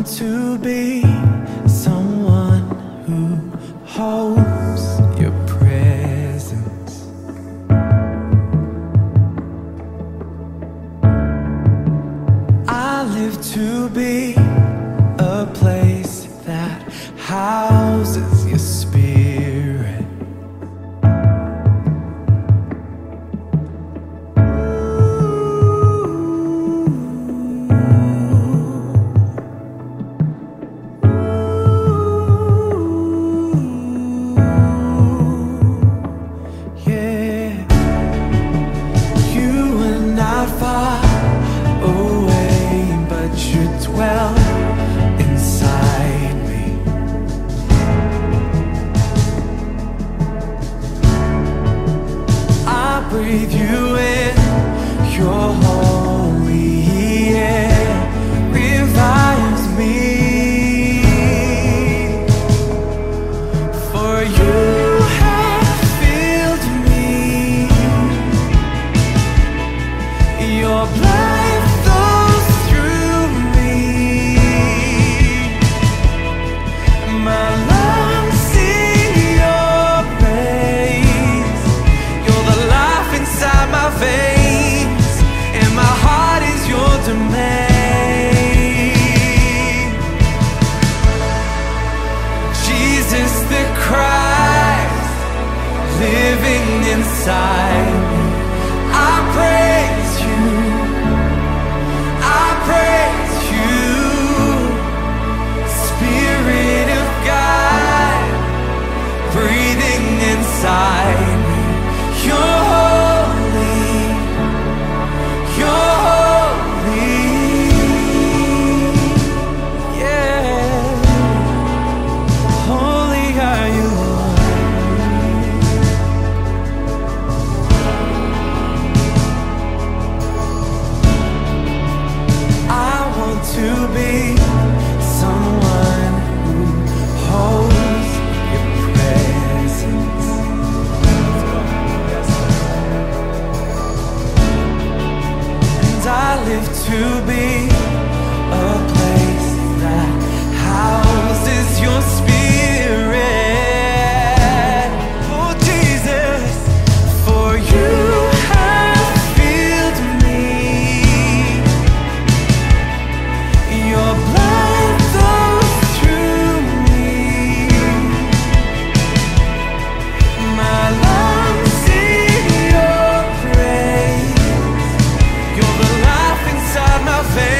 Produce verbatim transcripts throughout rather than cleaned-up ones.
to be someone who holds your presence. I live to be a place that houses your spirit. Far away, but you dwell inside me. I breathe you in, your holy air revives me. For you your life flows through me. My lungs sing your praise. You're the life inside my veins, and my heart is your domain. Jesus the Christ, living inside me. I praise you. I praise you, Spirit of God, breathing inside me. You're holy, you're holy, yeah. Holy are you, to be someone who holds your presence. And I live to be a place that houses your spirit. Oh Jesus, for you your blood flows through me. My lungs sing your praise. You're the life inside my veins.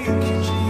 Thank you, Jesus.